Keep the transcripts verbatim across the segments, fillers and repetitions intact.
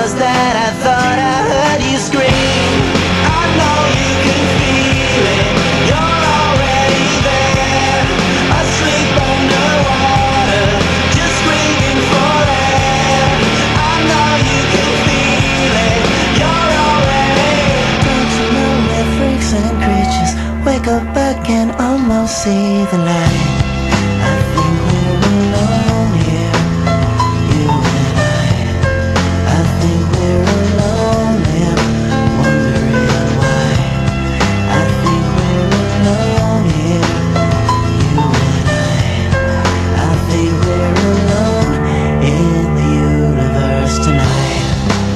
was that I thought I heard you scream. I know you can feel it, you're already there, asleep underwater, just screaming for air. I know you can feel it, you're already. Don't you know we're freaks and creatures, wake up back and almost see the light. I think we're alone here, you and I. I think we're alone here, wondering why. I think we're alone here, you and I. I think we're alone in the universe tonight.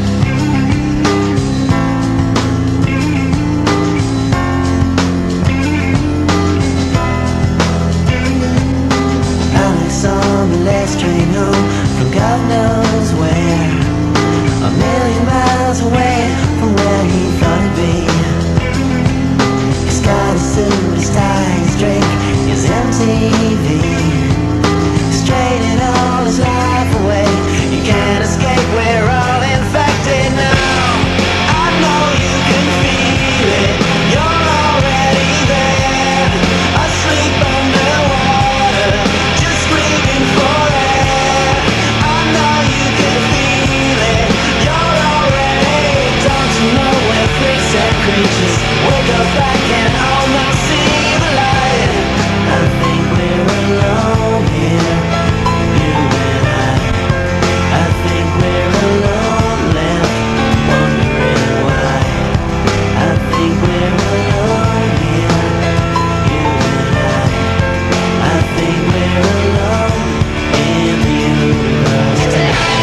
Alex on the last train home from God knows where, a million miles away from where he thought he'd be. He's got his suit, his tie, his drink, his M T V. He's traded all his life away. You can't escape, we're all infected now. I know you can feel it, you're already there, asleep underwater, just screaming for air. I know you can feel it, you're already. Don't you know we're freaks and creatures, wake up back and almost see the light. I think we're alone here, you and I. I think we're alone left, wondering why. I think we're alone here, you and I. I think we're alone in the universe tonight.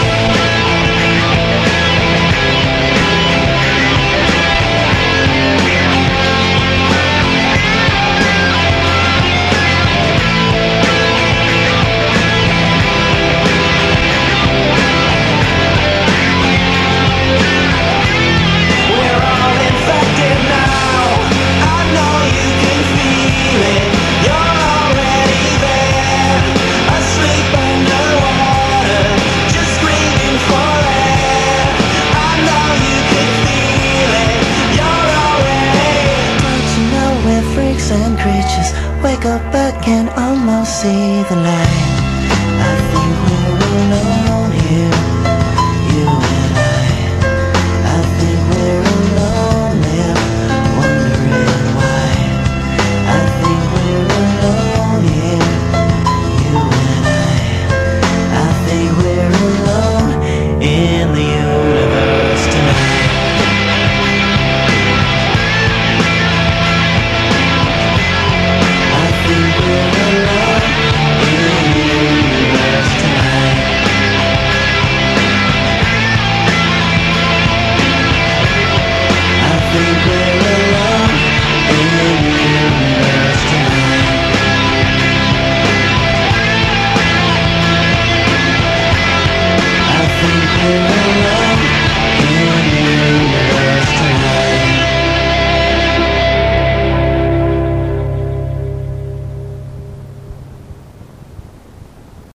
We're all infected now. I know you can feel it, you're already there, asleep underwater, just screaming for air. I know you can feel it, you're already. Don't you know we're freaks and creatures, wake up back and almost see the light.